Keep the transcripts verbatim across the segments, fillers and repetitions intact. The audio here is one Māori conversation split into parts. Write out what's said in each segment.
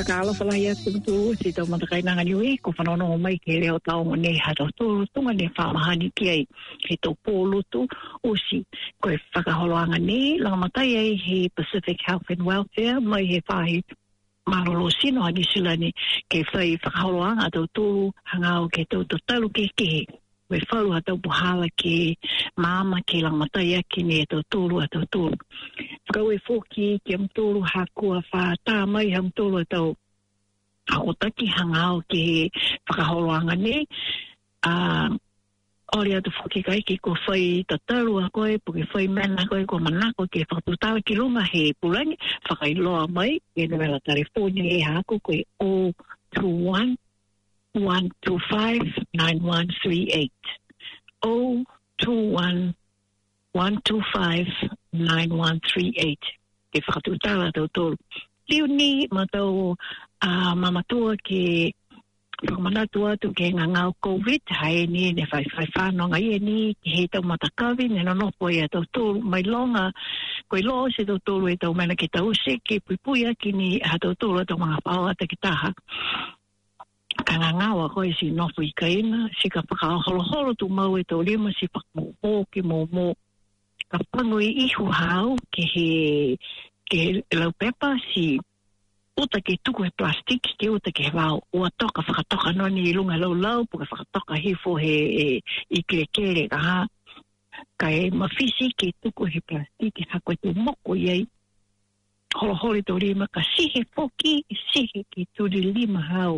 Whakaala whalai atu tu si tau matakainanga niui ko whanono mai ke leo tau ne hato tūru tunga ne whamahani ki ai he tau pōlu tu osi ko e whakaholoanga ne langamatai ai he Pacific Health and Welfare mai he whahi marolo sino hani sila ni ke whai whakaholoanga tau tūru hangau ke tau talu ke kehe we whau ha tau puhala ke maama ke langamatai aki ne tau tūru a tau tūru kau e whoki ki am tōru hakua wha tā mai ham tōru tau hakotaki hangao ke whakaholoanga ne. Uh, ori atu whoki kai ki ko whai tataru a koe, po ke whai mena koe ko manako ke whakatutawa ki runga he pulangi, whakailoa mai, e nawela California e hako koe zero two one, one two five, nine one three eight. zero two one, one two five, nine one three eight. Ke whakatutawa tau tōru. Liu ni matau uh, mamatua ke whakamanatua tu ke ngā ngau COVID, hae ni ne whai whai whanonga ia ni ke he tau matakawi, ne no po ia tau tōru mai longa, koe loo se tau tōru e tau mena ke tau se, ke puipuia ki ni ha tau tōru tau mga pāo ata ki taha. Ka ngā ngawa koe si nofu i kaina, si ka whakaholoholo tu mau e tau lima, si whakamoho ki mō mō. Ka pango i ihu hao ke he ke lau pepa si uta ke tuku he plastik ke uta ke wau ua toka whakatoka noni i lunga lau lau po ke whakatoka hifo he e, i kere kere ka ha ka e mawhisi ke tuku he plastik ha koe tu moko iei holo holi tau rima ka sihe poki sihe ke turi lima hau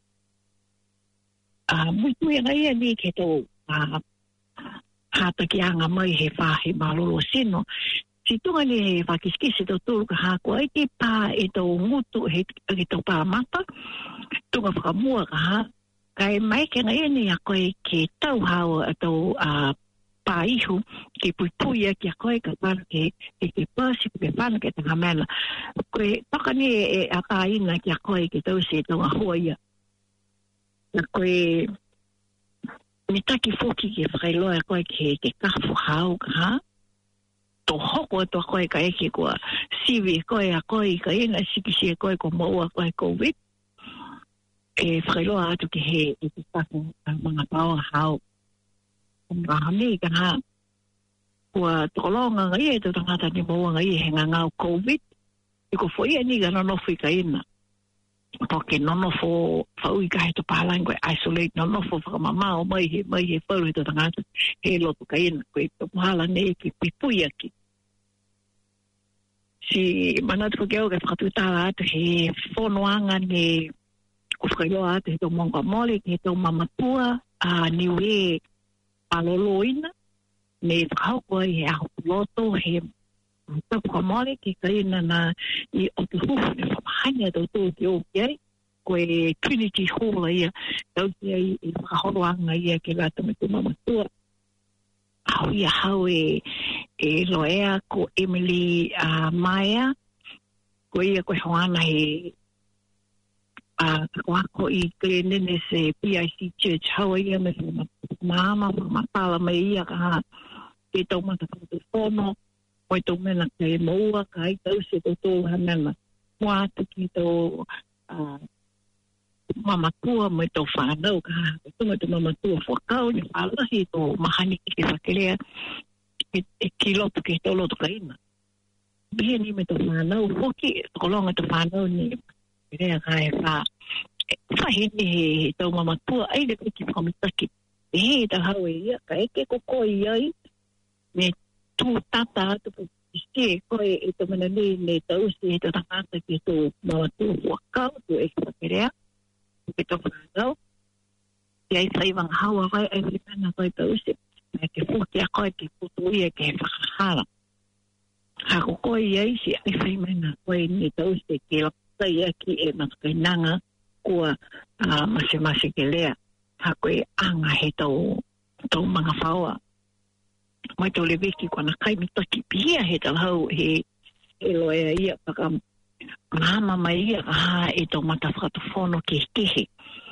a mui tui anga ia ni ke tau a hata ki anga mai he whahe malolo sino si tunga ni he whakiskisi tau tūru ka hako ai ki pā e tau ngutu he ki tau pā mata tunga whakamua ka ha ka e mai ke ngai ni a koe ke tau hao a tau uh, pā ihu ke puipuia ki a koe ka tāna ke ke ke pāsi ke whana ke tanga mena koe paka ni e a tā ina ki a koe ke tau se tau ahua ia na koe mitaki foki ke whakailoa koe ke ke kafu hao ka ha to hoko to koe ka eke kua siwi koe a koe ka ina sikisi e koe ko maua koe COVID e whakailoa atu ke he e te taku mga pāo hao mga hane ka ha kua tokolonga ngai e te tangata ni maua ngai he ngā ngau COVID e ko fo ia ni ka nonofu i ka ina ko ke nonofo whau i ka he to pālang koe isolate nonofo whakamamao mai he mai he whau he to tangata he lotu ka ina koe to mahala ne ki pipuia ki si manatu ko keo ke whakatutala atu he whonoanga ne ko whakailoa atu he to monga mole he to mamatua a niwe aloloina ne whakaukua he aho loto he tapu ka mole ke kaina na i otu huhu ne whamahania tau tō ki o ki ai koe Trinity Hall ia tau ki ai i whakahoroanga ia ke lata me tu mamatua hau ia hau e e loea ko Emily uh, Maya ko ia koe hoana he uh, kako i kere nene se P I C Church hau ia me mama matala me ia ka ha ke tau mata katu whono koe tau mena ke maua ka i tau se tau tau hanena mua atu ki tau uh, mamatua mai tau whanau ka ha tunga tu mamatua whakau ni whalahi tau mahani ki ke whakelea e, e ki lotu ke tau lotu ka ina bia ni me tau whanau hoki kolonga tau whanau ni rea ka e wha whahini he tau mamatua aile ki whamitaki e he ta hau e ia ka eke koko i ai me tū tata atu po iske koe e tau mana ni ne tau si e tau tangata ki tau mamatua whakau tu e ki whakelea ke tau whanau ki ai whaiwanga hawa kai ai whipana koe tau si me ke fuki a koe ke putu ia ke whakahara hako koe iai si ai whaimena koe ni tau si ke laka ia ki e matakainanga kua uh, mase mase ke lea hako e anga he tau tau mga whaoa mai tau le wiki kua na kai mitaki pia he tau hau he e loea ia paka mahama mai ia ha e tau mata whakatofono ke kehe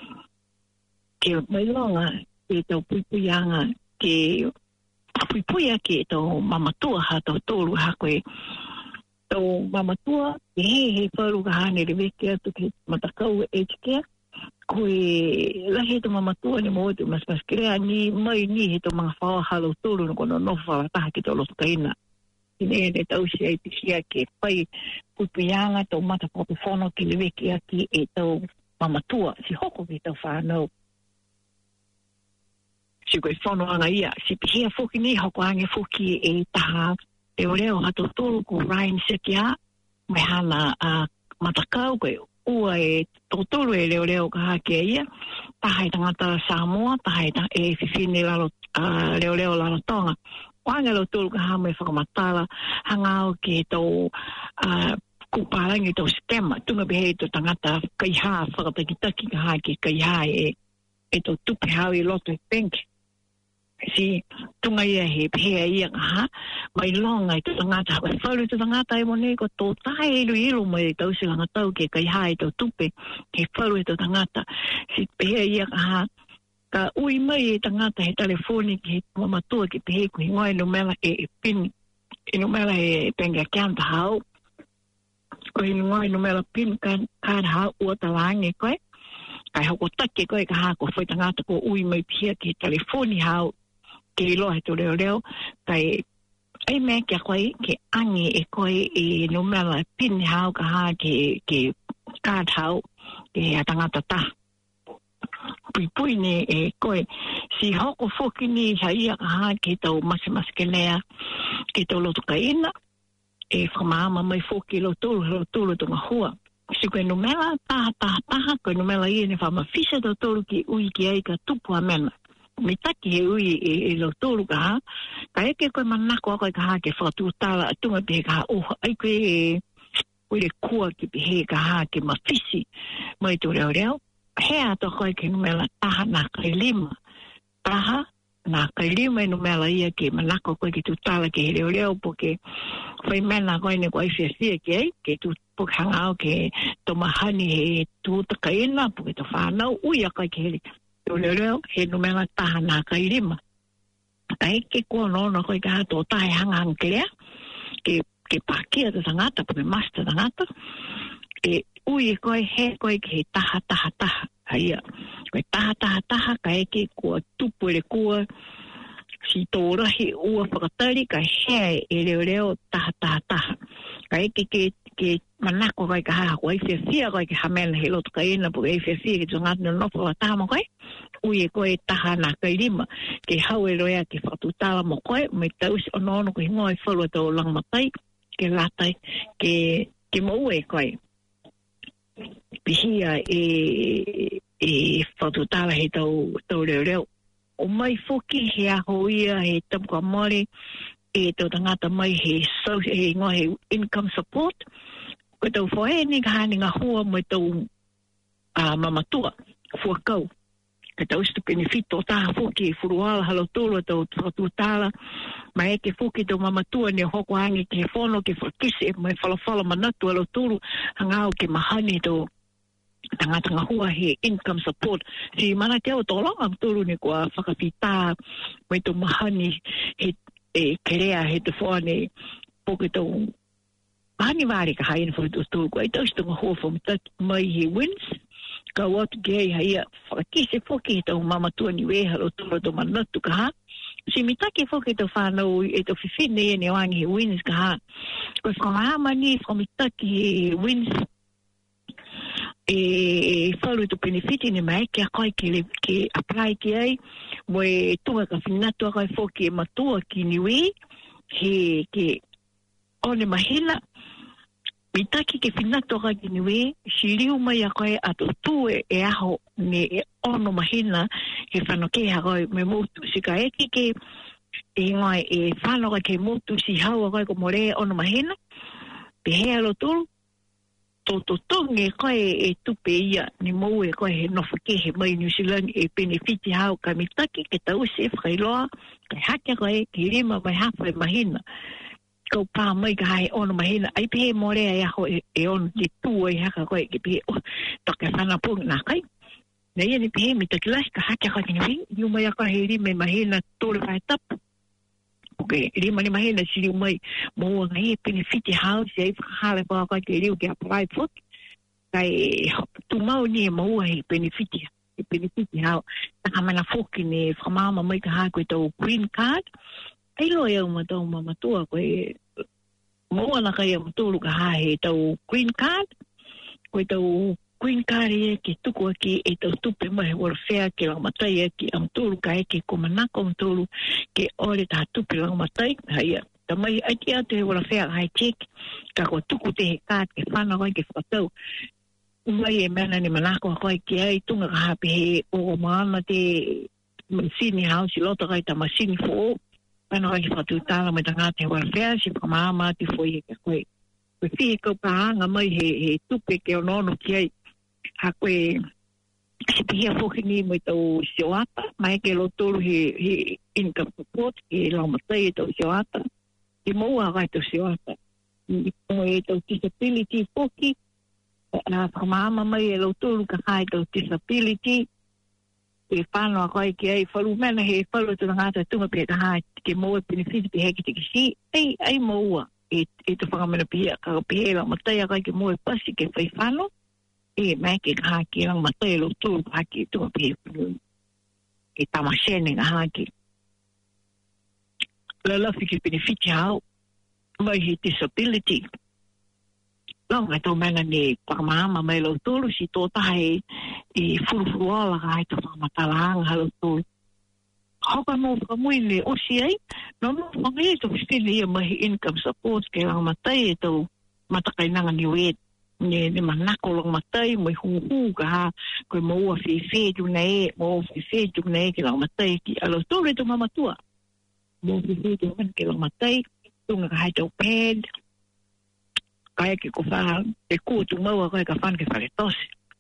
ke mai longa e tau puipuianga ke puipuia ke tau mamatua ha tau tōru ha koe tau mamatua, e he he wharu ka hane re weke atu ke matakau e tike, koe lahi to mamatua ni mo te mas mas krea ni mai ni he to mga whawa halo tolu no kono no whawa taha ki to lotu kaina. Ine e tau si ai tisia ke whai kupianga tau mata popi whono ki le weke aki e tau mamatua, si hoko ki tau whanau. Si koe whono anga ia, si pihia fuki ni hoko ange fuki e taha e o leo hato tolu ko Ryan Sekia, me hana uh, matakau koe ua e totoro e leo leo ka hake ia, taha e tangata Samoa, taha e, e whiwhine lalo, uh, leo leo lalo tonga. Wanga lo tolu ka hama e whakamatala, hangao ke tau uh, kuparangi tau skema, tunga behe to tangata kaiha, whakatakitaki ka hake kaiha e, e tau tupe hau i loto e penke. Si tunga ia he pēa ia ha mai longa i te tangata hawa whauru te tangata e mone ko tō tae ilu ilu mai tau si langa tau ke kai hae tau tupe he whauru e tō tangata si pēa ia ha ka ui mai e tangata he telefoni ki he mamatua ki pēhe ku hingoe no mela e pin e no mela e penga kianta hau ko hingoe no mela pin kan kan hau ua talange koe kai hoko take koe ka ha ko whai tangata ko ui mai pia ki he telefoni hau ke ilo he to leo leo, kai ai mea kia koe ke ange e koe e no mela pin hau ka ha ke, ke card hau ke a tangata ta. Pui pui ne e koe, si hoko foki ni haia ka ha ke tau masi masi ke lea, ke tau lotu ka ina, e whamaama mai foki lo tolu, lo tolu tunga hua. Si koe no mela taha taha taha, koe no mela ia ne whamawhisa tau tolu ki ui ki ai ka tupu a mena. Me taki he ui e, e lo tolu ka ha, ka eke koe manako a koe ka ha ke whakatūtala a tunga pehe ka ha, oh, ai koe e, koe le kua ki pehe ka ha ke mawhisi, mai tō reo reo, he ato koe ke numela taha nā kai lima, taha nā kai lima e numela ia ke manako koe ke tūtala ke he reo reo, po ke whai mena koe ne koe whiawhia ke ai, ke tū poke hangau ke tō mahani he tūtaka ina, po ke tō whanau, ui a koe ke he tō leo leo, he numela taha nā kai lima. Ka eke kua nono koe ka hato o tahe hanga hanga lea, ke, ke pākia te tangata, po ke masta tangata, ke ui e koe he koe ke he taha taha taha, haia. Koe taha taha taha, ka eke kua tupu ele kua, si tō rahi ua whakatari, ka he e leo leo taha taha taha. Ka eke ke ke manako koe ka haha koe whiawhia koe ke hamena he loto ka ina po e whiawhia ke tungata no nopo wa taha mo koe ui e koe taha nā kai rima ke hau e roea ke whakatutala mo koe me tausi ono ono ko hingoa e whalua tau langmatai ke latai ke ke mau e koe pihia e e whakatutala he tau tau reo reo o mai foki he aho ia he tamkua mori e tau tangata mai he so he ngoa he income support ko tau whae ni ka hani ngā hua mai tau uh, mamatua fuakau ka tau stu benefit o taha fuki e furuala halo tolo tau whakatutala mai eke fuki tau mamatua ni hoko hangi ke whono ke whakisi e mai whalawhala manatu halo tolo hangau ke mahani tau tangata ngā hua he income support si mana te au tolonga tolo ni kua whakapita mai tau mahani he e kerea he te whane poke tau mahani wāre ka haina whai tō tō kua i tau stunga hoa whamitaki mai he wins ka watu gei haia whakakise whoki he tau mamatua ni weha lo tōra tō manatu ka ha si mitaki whoki tau whanau e tau whiwhine e ne wangi he wins ka ha koe whakahama ni whamitaki he wins e whalu tō benefiti ni mai ke a koe ke, ke apply ki ai mo e tunga ka whinatu a koe whoki e matua ki niwe he ke one mahina mitaki ke whinatu a koe ki niwe si riu mai a koe ato tue e aho ne e ono mahina he whanoke a koe me motu si ka eki ke e ngai e whanoka ke motu si hau a koe ko more ono mahina pe hea lo tulu tō tō tonge koe e tupe ia ni mou e koe he nofake he mai New Zealand e benefiti hau ka mitaki ke tau se whailoa kai hake koe ke rima mai hawhai mahina kau pā mai ka hae ono mahina ai pehe morea e aho e, e ono te tua e haka koe ke pehe oh, toke whana pōnga nā kai na ia ni pehe mitaki lahi ka hake koe ki niwi iu mai a koe he rima mahina tōre whae tapu Okay, lima lima hena sili mai mo ngai benefit house e hale ba ka ke liu ke apply for kai tu mau ni mo e benefit e benefit house ta mana foki ni fama mai ka ha ko to green card ai lo eu ma to ma tu ko mo na ka eu tu ka ha he to green card ko to green card e ki tu ko ki e to tu pe mai wor fea ke la matai e ki am tu ka e ki ko mana ko tu ke ore ta tu pe la matai hai ta mai ai ki ate wor fea hai check ka ko tu ku te ka ke fa na ko ke fa to mai e mena ni mana ko ko ki ai tu nga ha pe o mana te sini house lo to ka ta masini fo pana ko fa tu ta la mai ta te wor fea si ko mama ti foi ke ko ko fi ko pa nga mai he he tu pe ke no no ki ha koe si pihia whoki ni mo i tau sioata, mai ke lo tolu he, he income support, ke lau matai e tau sioata, ke moua kai tau sioata. I mo e tau disability whoki, a whamaama mai e lo tolu ka hai tau disability, e whanau kai ke ai whalu mena he whalu tuna ngata tunga pe ka hai, ke moua benefit pe heki te ki si, ei, ei moua, e, e te whangamena pihia, ka pihia lau matai a kai ke moua pasi ke whai whanau, e mai ke ka ki lang matai lo tu pa ki tu pe e tama shene ha ki la la fi ki benefit how mai he disability long ai to mana ni pa mama mai lo tu si to tai e furu furu ala ga to ma tala ha lo tu ho ka no ka mo ile o si ai no no ngai to fi ni mai income support ke lang matai to matakai nanga ni wet ni ni manako long matai mo hu hu ka ko mo fi fi tu nei mo fi fi tu nei ki long matai ki alo tu le tu mama tua mo fi fi tu man ki long matai tu nga hai to ped kai ki ko fa e ku tu mo ka ka fan ke fa tos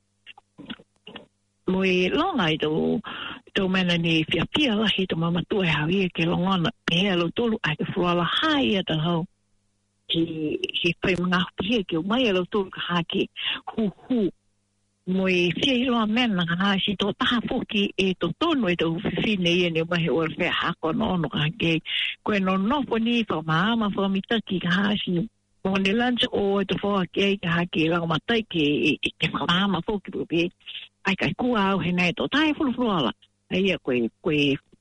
mo e long ai to to mena ni fi fi la hi to mama tua ha wi ke long ona e alo tu ai ke fu ala hai ta ho he he pai mga pia ke mai alo tu ka haki hu hu mo e fie ilo mena ha si to ta foki e to tono e to fi nei ne mai o fe ha ko no no ka ke ko no no po ni fa mama fa mi ta ki ha si mo ne lunch o to fo ke ka ha ki la ma tai ke ke mama foki po be ai ka ku au he nei to tai fu fu ala ai ko ko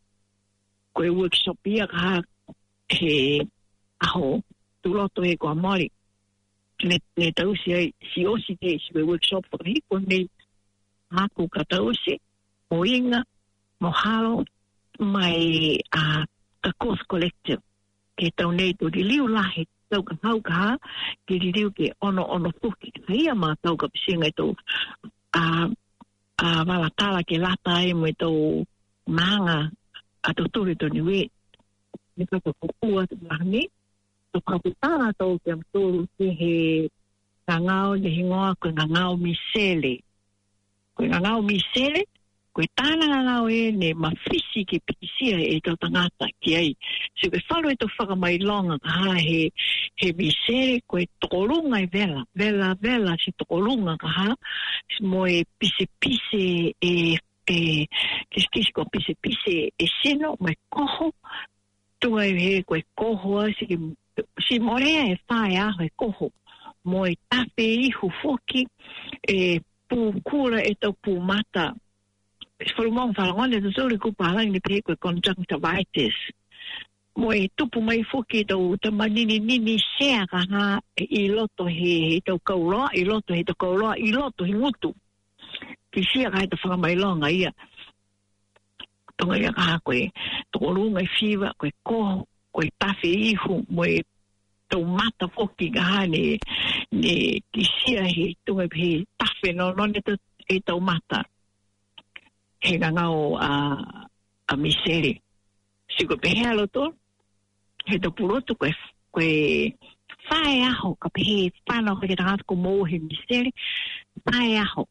ko workshop ia ka he aho tu loto e ko mori ne ne tau si si o si te si workshop for hi ko ne ha ku ka tau si o inga mo halo mai a ka course collective ke tau nei to di liu la he tau ka hau ka ke di liu ke ono ono fuki ia ma tau ka pisinga to a a wala tala ke lata e mo to manga a to tu to ni we ni ka ko ku at ni to kapitana to ke to he ngao de hingoa ko ngao misele ko ngao misele ko tana ngao e ne mafisi ke pisia e to tangata ki ai se ke falo e to whaka mai longa ka he he misele ko tolunga e vela vela vela si tolunga ka ha mo e pise pise e e kis ko pise pise e sino mai koho tu e he ko koho si si morea e whae aho e koho mo e tape ihu foki e pu kura e tau pu mata whalumong whalangone tu sori ku pahalang ni pehe koe conjunctivitis mo e tupu mai foki tau tamanini nini sea ka ha i loto he tau kauloa i loto he tau kauloa i loto he ngutu ki sea ka he tau whakamailonga ia tonga ia ka ha koe tokorunga i whiwa koe koho koe tafe ihu mo e tau mata foki ka ha ne ne kisia he tunga he tafe no no ne e tau mata he ngangau a a misere si ko pehe alo to he tau purotu koe koe whae aho ka pehe whanau koe tangata ko mo he misere whae aho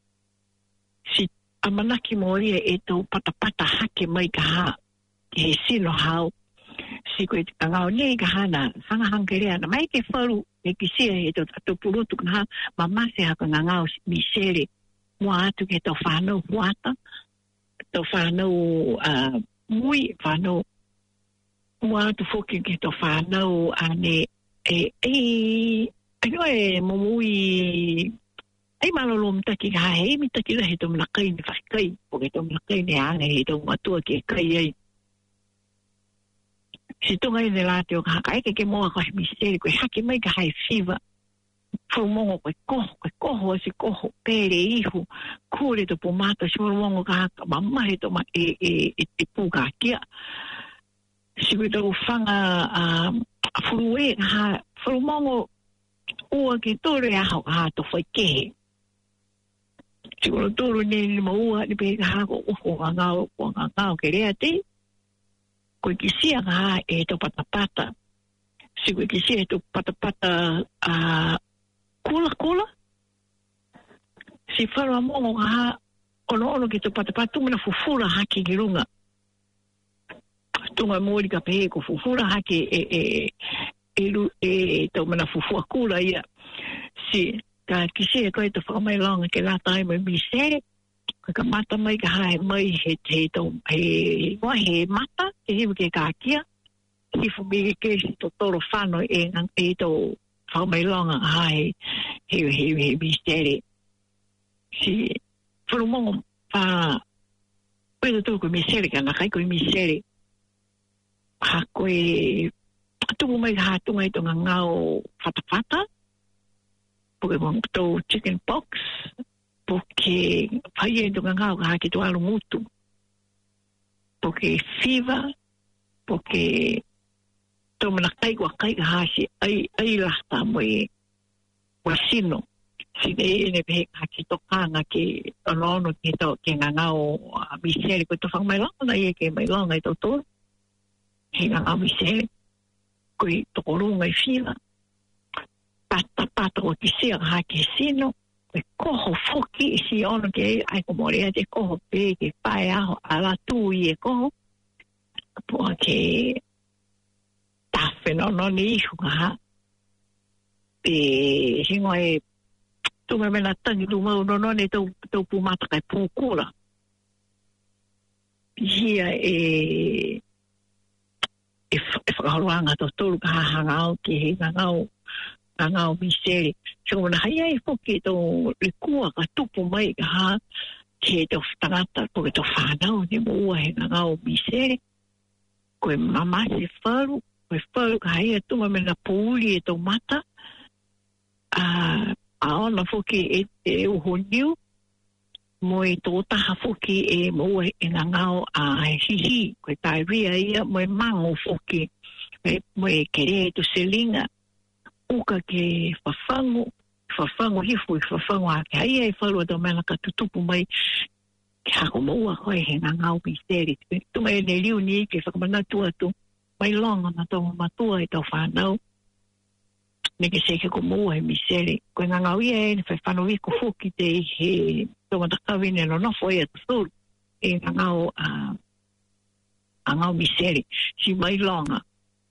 si amanaki moria e tau patapata hake mai ka ha he sino hao si koe te ngao nei ka hana sanga hankerea na mai ke wharu e kisia e to to purotu ka ha mamase haka ngao misere mua atu ke tau whanau huata tau whanau uh, mui whanau mua tu foki ki to whanau ane e e Ayo e momui ai malolo mtaki ka he mi taki la he to na kai ni fakai porque to na kai ni ane he to matua ke kai ai si to ngai de la te o ka kai ke ke mo ka mi se ko ha ke mai ka hai fiva fo mo ko ko ko ho si ko ho pere ihu kure to pomata si mo ka mamma he to ma e e e pu ka kia si ko to fanga a furue ha fo mo ua ke tore a hau ha to foi ke si ko toro ne mo ua ni pe ha ko ko nga ko nga ke re ate ko ki sia ha e to patapata si ko ki sia to patapata a kula kula si fara mo ha ono ono ke to patapata me na fufura ha ki girunga tunga mo ka pe ko fufura ha ke e e e lu e to mana fufu kula ia si ka kise ko to fa mai long ke la tai mai mi se ka mata mai ka hai mai he te to he wa he mata e he ke ka kia si fu mi ke to toro fano e an e to fa mai long hai he he he mi se si fu mo fa poi to ko mi se ka na kai ko mi se ha ko tu mai ha tu mai to ngao fata fata porque mo to chicken pox porque fai do ngao ha que to alu mutu porque fever porque to me na kai ko kai ha si ai ai la ta moi wasino si de ne be ha ki to kanga ke no no ki to ke ngao mi se ko to fa mai long na ye ke mai long ai to to he ngao mi se koi tokoro ngai fila pata pata o kisia ha kisino e koho foki si ono ke ai ko morea de koho pe ke pai aho ala tu e koho po ke ta fenómeno ni ha e singo e tu me mena tangi tu mo no no ne to to pu mata kai pu kula hia e e whakahoruanga to tolu ka hangao ki he ngangao ngangao miseri so na hai ai foki to le kua ka tupu mai ka ha ke to tangata porque to whanau ne mo ua he ngangao miseri koe mama se wharu koe wharu ka hai atu ma mena puuli e to mata a a ona foki e e uho niu mo e tō taha foki e mo e ngā ngao a hihi, koe diarrhea ia, mo e mango foki, mo e kere e to selinga, uka ke whawhango, whawhango hifu i whawhango a ke haia e wharua tō mena ka tutupu mai, ke hako mo ua koe he ngā ngao misteri. Tunga e ne liu ni ke whakamanatua tu, mai longa na tō matua e tō whanau, ne ke seke ko mo ua he misteri. Koe ngā ngao ia e ne whawhano i ko foki te he to matakawine no no foi at sul e ngao a a ngao miseri si mai longa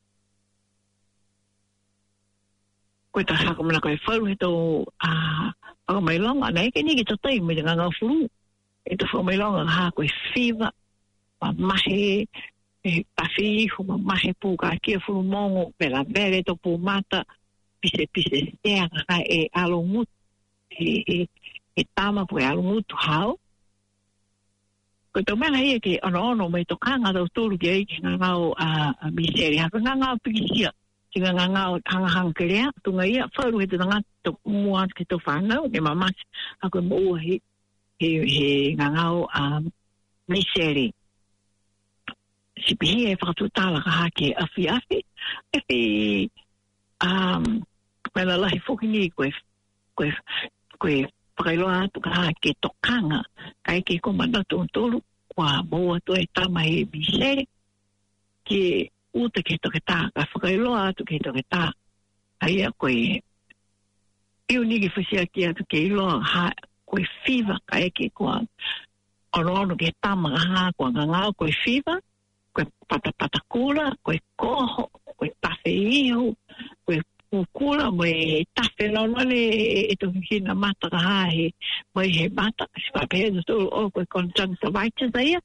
ko ta ha ko na ko fo he to a a mai longa nei ke ni ki to tai me ngao flu e to fo mai longa ha ko fever ma mahe e pafi ho ma mahe pu ka ki flu mongo pela bere to pu mata pise pise e a e alo mut e e tama po alu mutu hao ko to mena ia ke ono ono mai to kanga do tolu ke ki ngao a miseri ha ngao pisia ki ngao hanga hanga krea tunga ia faru he tanga to mua ke to fana ne mama ha ko mo he he he ngao a miseri si bi e fa tu tala ha ke afi afi e um mena la foki ni ko ko ko Pakailoa tu ka ke tokanga kai ke komanda tu tolu kwa boa tu e tama e misere ke uta ke toketa ka pakailoa tu ke toketa ai a koe eu ni ke fisia ki atu ke ilo ha koe fiva kai ke kwa orono ke tama ha kwa nganga koe fiva koe pata pata kula koe koho koe tafe ihu koe kula mai tafe no no le e to hina mata ha he mai he mata si pa pe to o ko conjunctivitis ia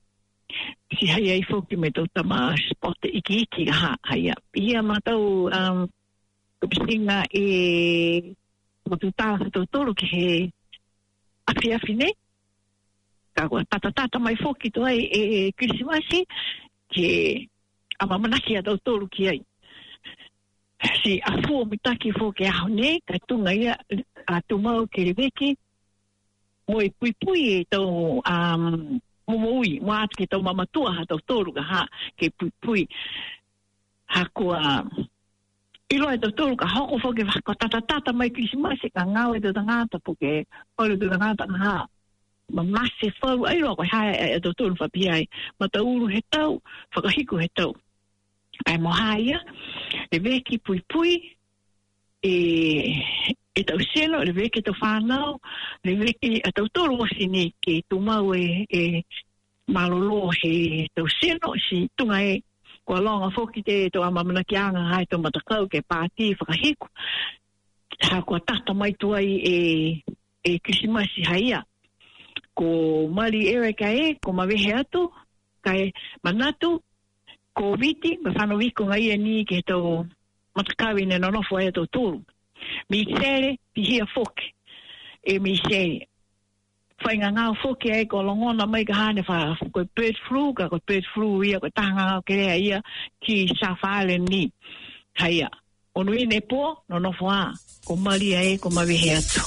si hai ai foki me tau tama spot iki iki ha hai ia ma tau um kupisinga e tu ta tu tolu ke he afi afi ne ka ko tata tata mai foki to ai e Krismasi ke ama manaki tau tolu ki ai si afu mitaki foki a ne ka tunga ia a tu mau ke rebeki moi pui pui tau um mui mat ke tau mamatua ha tau tolu ka ha ke pui pui ha ko ilo e tau ka hoko foke ko tata tata mai Krismasi ka ngau e tau ngata poke olo tau ngata ha ma masi fau ai lo ko ha e tau tolu fa piai ma tau uru he tau whakahiko he tau ai mo haia e veki pui pui e e tau selo le veki tau whanau le veki a tau tolu wasini ke tu mau e e malolo he tau selo si tunga e ko longa foki te to amamana ki anga hai to matakau ke pati whakahiko ha ko tata mai tu ai e e Krismasi haia ko mali Erika e ko mawehe atu kai manatu ko viti ma whano wiko ngai e ni ke to matakau ine nonofo e to tolu mi sere pihia foki e mi sere whainga ngā whoki ai ko longona mai ka hane wha ko bird flu ka ko bird flu ia ko tanga ke rea ia ki South Island ni haia onu ine po no no fwa ko mali ai ko mawehe atu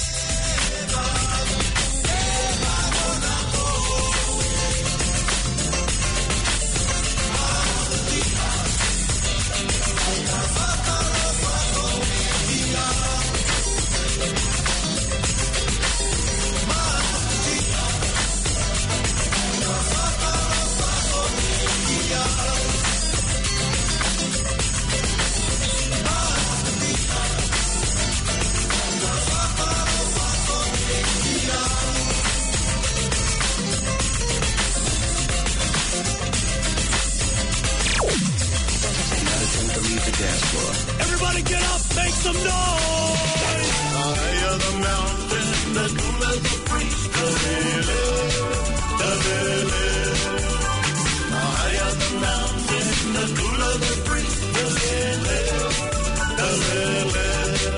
Everybody get up, make some noise! High of the mountain, the cool of the breeze, the lily, the lily. High of the mountain, the cool of the breeze, the lily, the lily.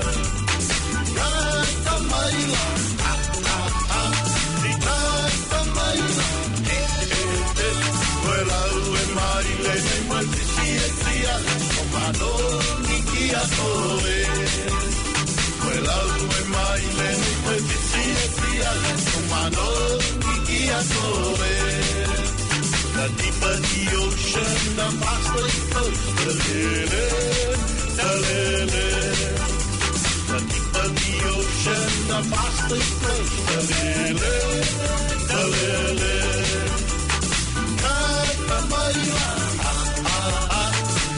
Rasta maila, ah, ah, ah, rasta maila, eh, eh, eh. Well, oh, and my lady, what did she see? Maloni ki asoe Kwela ue mai lene Kwe tisi e si ale Maloni ki asoe The deeper the ocean The faster it flows The lele, the lele The deeper the ocean The faster it flows The lele, the lele Kata maila Ah, ah, ah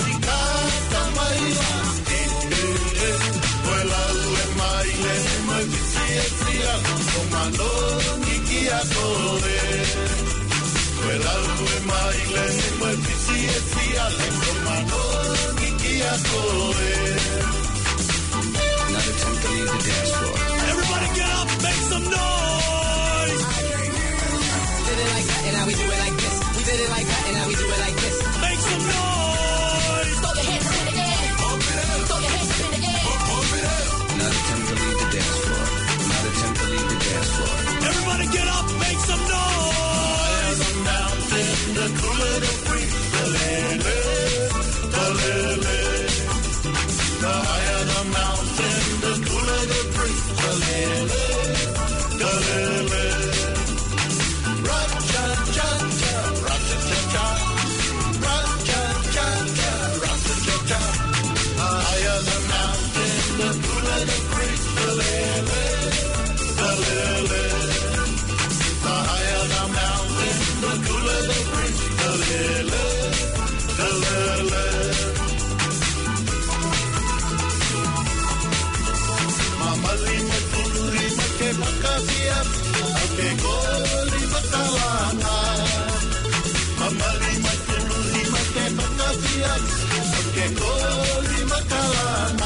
Not attempt to leave the dance floor. Everybody get up, make some noise! We did it like that and now we do it like this. We did it like that and now we do it like this. Make some noise! Throw your hands up in the air. Pump it up. Throw your hands up in the air. Pump it up. Not attempt to leave the dance floor. Not attempt to leave the dance floor. Everybody get up, make some noise! The mountain, the cooler the breeze, the lele, the lele. The higher the mountain, the cooler the breeze, the lele, the lele. Ra-cha-cha-cha, ra-cha-cha-cha, ra-cha-cha-cha, ra-cha-cha-cha. The higher the mountain, the cooler the breeze, the lele, the lele. The higher the mountain, the cooler the breeze, the lele, the lele. Mamali maturi make makasia, ake goli makalana. Mamali maturi make makasia, ake goli makalana.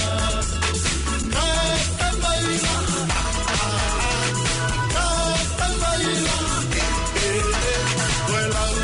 Kata maila, kata maila, eh eh eh. Well,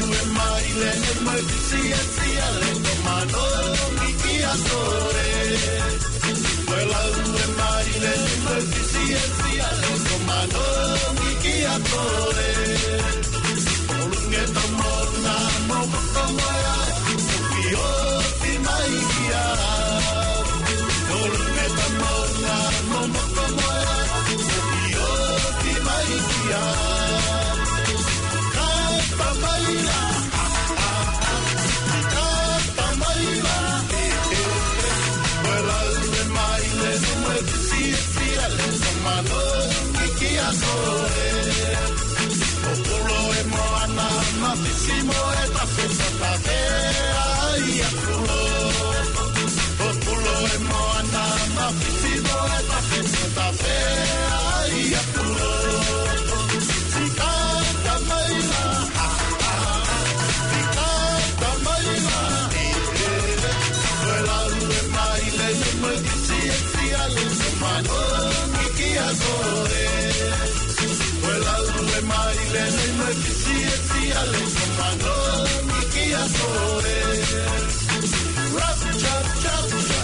mano iki akoe. O pulo e moana matisimo e ta fesa ta vea i akulo. O pulo e moana matisimo e ta fesa ta vea i akulo. Si canta maila, ha ha, si canta maila, e e, quella lue maile ne multisi e si alle mano iki akoe. Quella lue maile ne multisi e si alle mano iki akoe. Rap cha cha cha,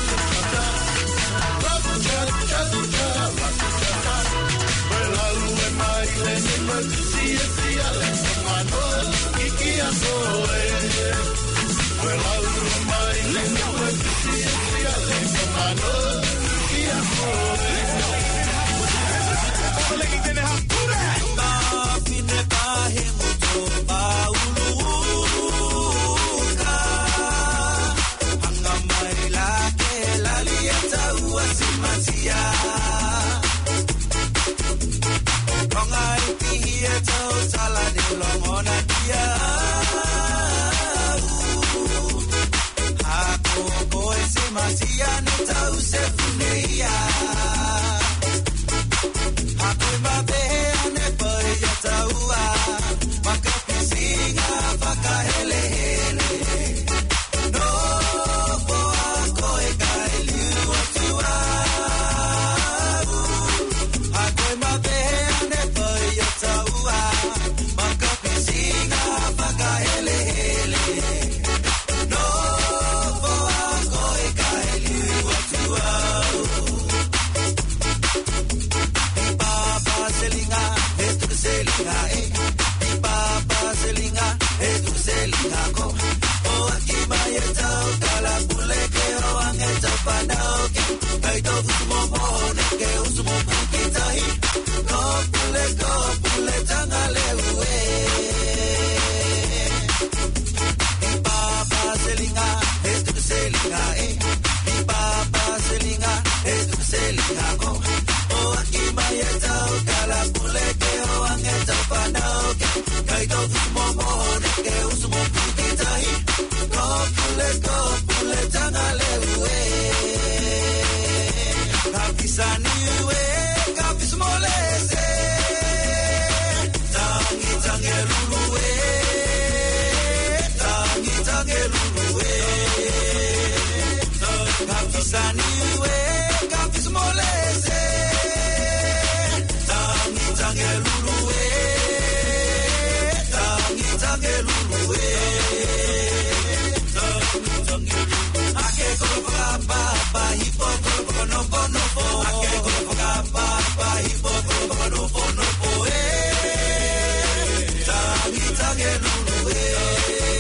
rap cha cha cha, rap cha cha. Quella lue maile ne multisi e si alle mano iki akoe. Quella lue maile ne multisi e si alle mano iki akoe.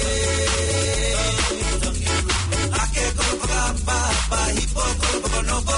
No